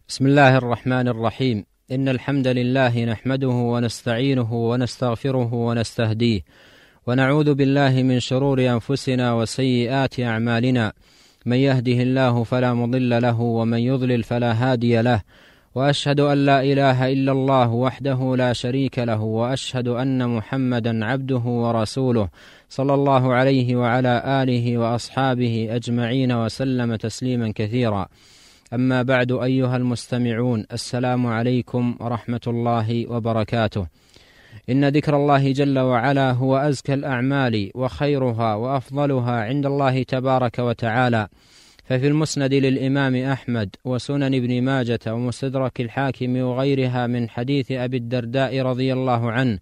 بسم الله الرحمن الرحيم. إن الحمد لله نحمده ونستعينه ونستغفره ونستهديه، ونعوذ بالله من شرور أنفسنا وسيئات أعمالنا، من يهده الله فلا مضل له ومن يضلل فلا هادي له، وأشهد أن لا إله إلا الله وحده لا شريك له، وأشهد أن محمدا عبده ورسوله صلى الله عليه وعلى آله وأصحابه أجمعين وسلم تسليما كثيرا. أما بعد، أيها المستمعون، السلام عليكم ورحمة الله وبركاته. إن ذكر الله جل وعلا هو أزكى الأعمال وخيرها وأفضلها عند الله تبارك وتعالى، ففي المسند للإمام أحمد وسنن ابن ماجة ومستدرك الحاكم وغيرها من حديث أبي الدرداء رضي الله عنه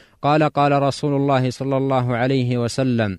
قال رسول الله صلى الله عليه وسلم: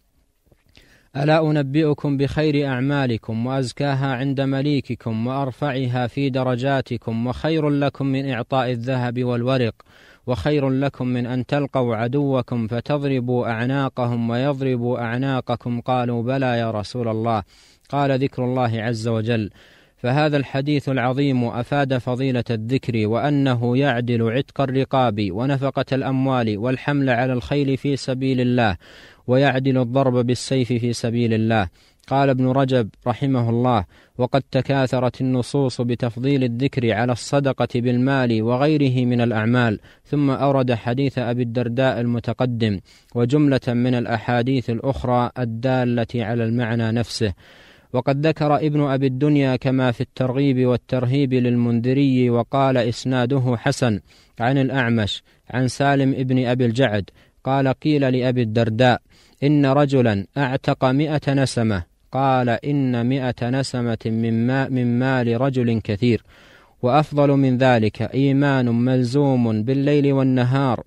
ألا أنبئكم بخير أعمالكم وأزكاها عند مليككم وأرفعها في درجاتكم، وخير لكم من إعطاء الذهب والورق، وخير لكم من أن تلقوا عدوكم فتضربوا أعناقهم ويضربوا أعناقكم؟ قالوا: بلى يا رسول الله. قال: ذكر الله عز وجل. فهذا الحديث العظيم أفاد فضيلة الذكر، وأنه يعدل عتق الرقاب ونفقة الأموال والحمل على الخيل في سبيل الله، ويعدل الضرب بالسيف في سبيل الله. قال ابن رجب رحمه الله: وقد تكاثرت النصوص بتفضيل الذكر على الصدقة بالمال وغيره من الأعمال. ثم أورد حديث أبي الدرداء المتقدم وجملة من الأحاديث الأخرى الدالة على المعنى نفسه. وقد ذكر ابن أبي الدنيا كما في الترغيب والترهيب للمنذري، وقال إسناده حسن، عن الأعمش عن سالم ابن أبي الجعد قال: قيل لأبي الدرداء: إن رجلا أعتق 100 نسمة. قال: إن 100 نسمة من مال رجل كثير، وأفضل من ذلك إيمان ملزوم بالليل والنهار،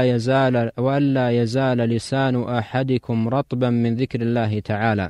وألا يزال لسان أحدكم رطبا من ذكر الله تعالى.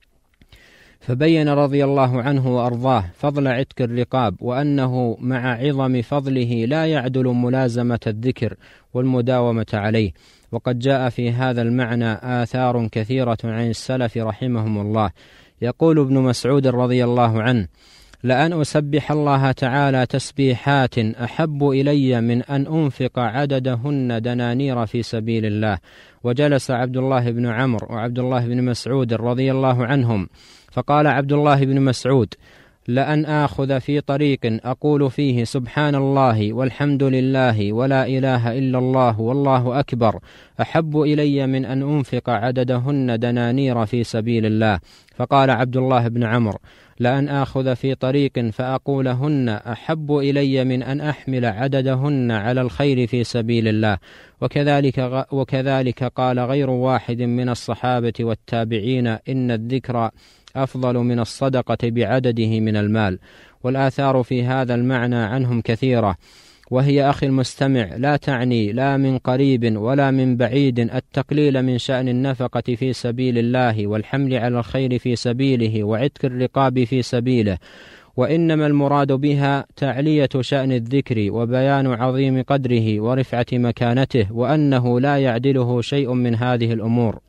فبين رضي الله عنه وأرضاه فضل عتق الرقاب، وأنه مع عظم فضله لا يعدل ملازمة الذكر والمداومة عليه. وقد جاء في هذا المعنى آثار كثيرة عن السلف رحمهم الله. يقول ابن مسعود رضي الله عنه: لأن أسبح الله تعالى تسبيحات أحب إلي من أن أنفق عددهن دنانير في سبيل الله. وجلس عبد الله بن عمرو وعبد الله بن مسعود رضي الله عنهم، فقال عبد الله بن مسعود: لأن آخذ في طريق أقول فيه سبحان الله والحمد لله ولا إله إلا الله والله أكبر أحب إلي من أن أنفق عددهن دنانير في سبيل الله. فقال عبد الله بن عمرو: لأن آخذ في طريق فأقولهن أحب إلي من أن أحمل عددهن على الخير في سبيل الله. وكذلك قال غير واحد من الصحابة والتابعين: إن الذكر أفضل من الصدقة بعدده من المال. والآثار في هذا المعنى عنهم كثيرة، وهي أخي المستمع لا تعني لا من قريب ولا من بعيد التقليل من شأن النفقة في سبيل الله والحمل على الخير في سبيله وعتق الرقاب في سبيله، وإنما المراد بها تعلية شأن الذكر وبيان عظيم قدره ورفعة مكانته، وأنه لا يعدله شيء من هذه الأمور،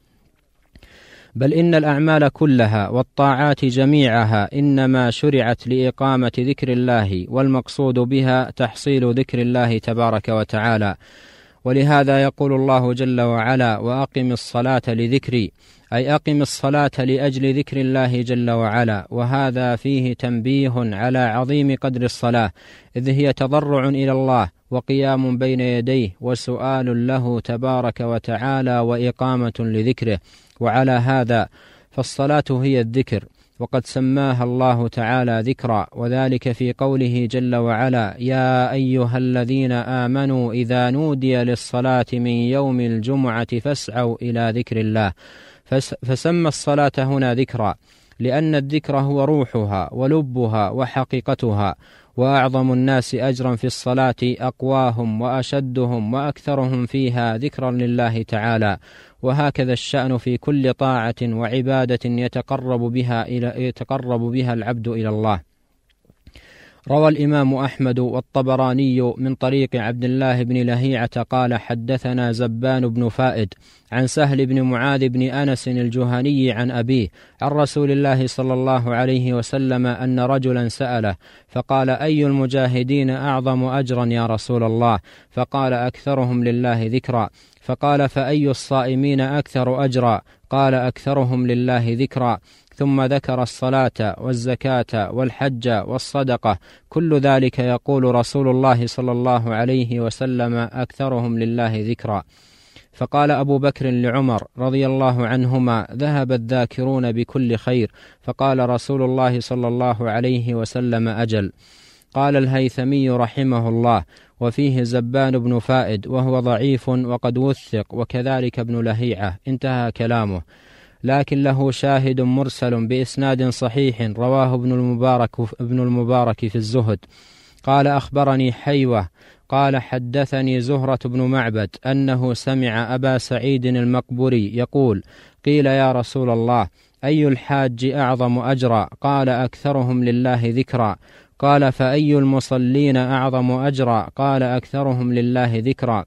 بل إن الأعمال كلها والطاعات جميعها إنما شرعت لإقامة ذكر الله، والمقصود بها تحصيل ذكر الله تبارك وتعالى. ولهذا يقول الله جل وعلا: وأقم الصلاة لذكري، أي أقم الصلاة لأجل ذكر الله جل وعلا. وهذا فيه تنبيه على عظيم قدر الصلاة، إذ هي تضرع إلى الله وقيام بين يديه وسؤال له تبارك وتعالى وإقامة لذكره. وعلى هذا فالصلاة هي الذكر، وقد سماها الله تعالى ذكرا، وذلك في قوله جل وعلا: يا أيها الذين آمنوا إذا نودي للصلاة من يوم الجمعة فاسعوا إلى ذكر الله. فسمى الصلاة هنا ذكرا، لأن الذكر هو روحها ولبها وحقيقتها. وأعظم الناس أجرا في الصلاة أقواهم وأشدهم وأكثرهم فيها ذكرا لله تعالى. وهكذا الشأن في كل طاعة وعبادة يتقرب بها العبد إلى الله. روى الإمام أحمد والطبراني من طريق عبد الله بن لهيعة قال حدثنا زبان بن فائد عن سهل بن معاذ بن أنس الجهني عن أبيه عن رسول الله صلى الله عليه وسلم أن رجلا سأله فقال أي المجاهدين أعظم أجرا يا رسول الله؟ فقال أكثرهم لله ذكرا. فقال فأي الصائمين أكثر أجرا؟ قال أكثرهم لله ذكرا. ثم ذكر الصلاة والزكاة والحج والصدقة، كل ذلك يقول رسول الله صلى الله عليه وسلم أكثرهم لله ذكرا. فقال أبو بكر لعمر رضي الله عنهما ذهب الذاكرون بكل خير. فقال رسول الله صلى الله عليه وسلم أجل. قال الهيثمي رحمه الله وفيه زبان بن فائد وهو ضعيف وقد وثق، وكذلك ابن لهيعة، انتهى كلامه، لكن له شاهد مرسل بإسناد صحيح رواه ابن المبارك في الزهد. قال أخبرني حيوة قال حدثني زهرة بن معبد أنه سمع أبا سعيد المقبري يقول قيل يا رسول الله أي الحاج أعظم أجرا؟ قال أكثرهم لله ذكرا. قال فأي المصلين أعظم أجرا؟ قال أكثرهم لله ذكرا.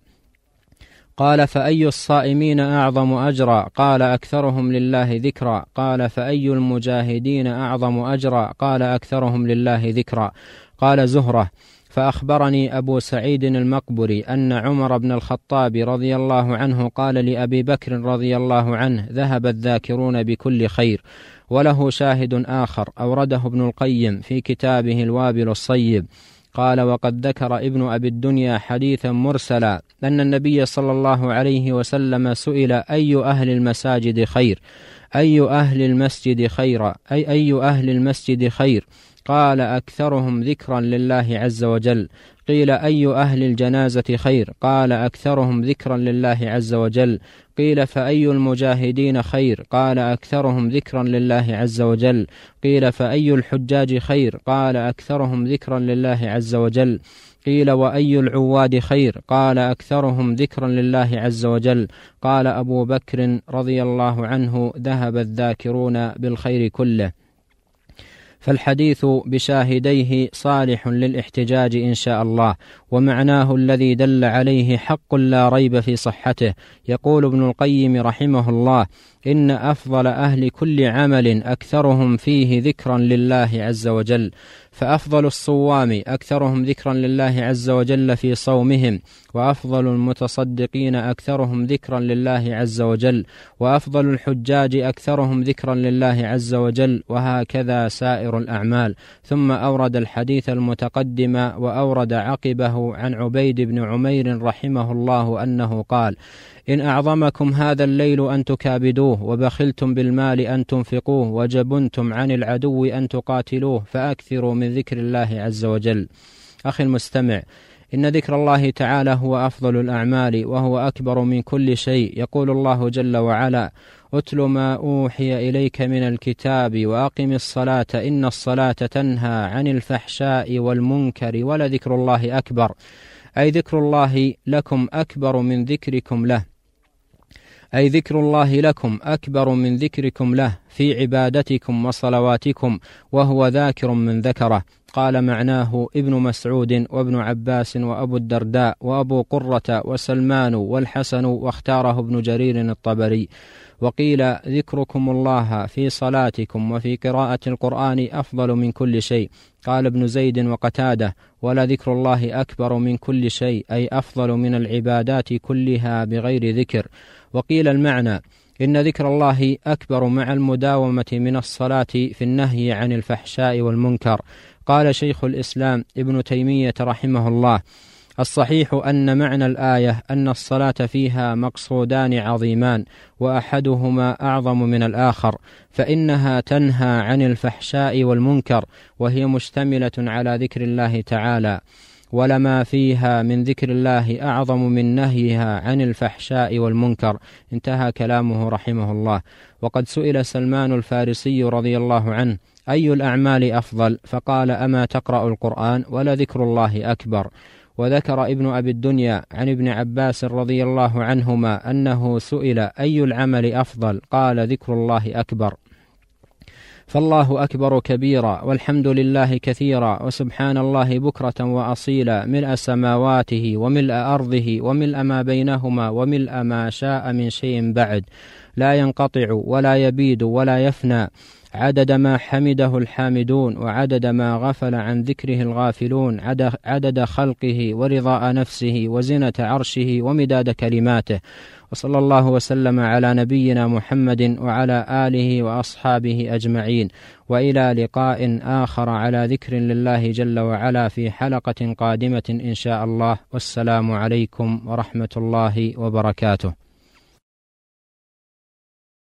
قال فأي الصائمين أعظم أجرا؟ قال أكثرهم لله ذكرا. قال فأي المجاهدين أعظم أجرا؟ قال أكثرهم لله ذكرا. قال زهرة فأخبرني أبو سعيد المقبري أن عمر بن الخطاب رضي الله عنه قال لأبي بكر رضي الله عنه ذهب الذاكرون بكل خير. وله شاهد آخر أورده ابن القيم في كتابه الوابل الصيب. قال وقد ذكر ابن أبي الدنيا حديثا مرسلا أن النبي صلى الله عليه وسلم سئل أي أهل المساجد خير؟ أي أهل المسجد خير؟ أي أهل المسجد خير؟ قال أكثرهم ذكرا لله عز وجل. قيل أي أهل الجنازة خير؟ قال أكثرهم ذكرا لله عز وجل. قيل فأي المجاهدين خير؟ قال أكثرهم ذكرا لله عز وجل. قيل فأي الحجاج خير؟ قال أكثرهم ذكرا لله عز وجل. قيل وأي العواد خير؟ قال أكثرهم ذكرا لله عز وجل. قال أبو بكر رضي الله عنه ذهب الذاكرون بالخير كله. فالحديث بشاهديه صالح للاحتجاج إن شاء الله، ومعناه الذي دل عليه حق لا ريب في صحته. يقول ابن القيم رحمه الله إن أفضل أهل كل عمل أكثرهم فيه ذكرا لله عز وجل، فأفضل الصوام أكثرهم ذكرا لله عز وجل في صومهم، وأفضل المتصدقين أكثرهم ذكرا لله عز وجل، وأفضل الحجاج أكثرهم ذكرا لله عز وجل، وهكذا سائر الأعمال. ثم أورد الحديث المتقدم وأورد عقبه عن عبيد بن عمير رحمه الله أنه قال إن أعظمكم هذا الليل أن تكابدوه، وبخلتم بالمال أن تنفقوه، وجبنتم عن العدو أن تقاتلوه، فأكثروا من ذكر الله عز وجل. أخي المستمع، إن ذكر الله تعالى هو أفضل الأعمال وهو أكبر من كل شيء. يقول الله جل وعلا أتل ما أوحي إليك من الكتاب وأقم الصلاة إن الصلاة تنهى عن الفحشاء والمنكر ولذكر الله أكبر، أي ذكر الله لكم أكبر من ذكركم له، أي ذكر الله لكم أكبر من ذكركم له في عبادتكم وصلواتكم، وهو ذاكر من ذكره. قال معناه ابن مسعود وابن عباس وأبو الدرداء وأبو قرة وسلمان والحسن، واختاره ابن جرير الطبري. وقيل ذكركم الله في صلاتكم وفي قراءة القرآن أفضل من كل شيء. قال ابن زيد وقتاده ولذكر الله أكبر من كل شيء، أي أفضل من العبادات كلها بغير ذكر. وقيل المعنى إن ذكر الله أكبر مع المداومة من الصلاة في النهي عن الفحشاء والمنكر. قال شيخ الإسلام ابن تيمية رحمه الله الصحيح أن معنى الآية أن الصلاة فيها مقصودان عظيمان، وأحدهما أعظم من الآخر، فإنها تنهى عن الفحشاء والمنكر، وهي مشتملة على ذكر الله تعالى، ولما فيها من ذكر الله أعظم من نهيها عن الفحشاء والمنكر. انتهى كلامه رحمه الله. وقد سئل سلمان الفارسي رضي الله عنه أي الأعمال أفضل؟ فقال أما تقرأ القرآن ولذكر الله أكبر. وذكر ابن أبي الدنيا عن ابن عباس رضي الله عنهما أنه سئل أي العمل أفضل؟ قال ذكر الله أكبر. فالله أكبر كبيرا، والحمد لله كثيرا، وسبحان الله بكرة وأصيلا، ملء سماواته وملء أرضه وملء ما بينهما وملء ما شاء من شيء بعد، لا ينقطع ولا يبيد ولا يفنى، عدد ما حمده الحامدون وعدد ما غفل عن ذكره الغافلون، عدد خلقه ورضاء نفسه وزنة عرشه ومداد كلماته. وصلى الله وسلم على نبينا محمد وعلى آله وأصحابه أجمعين، وإلى لقاء آخر على ذكر لله جل وعلا في حلقة قادمة إن شاء الله، والسلام عليكم ورحمة الله وبركاته.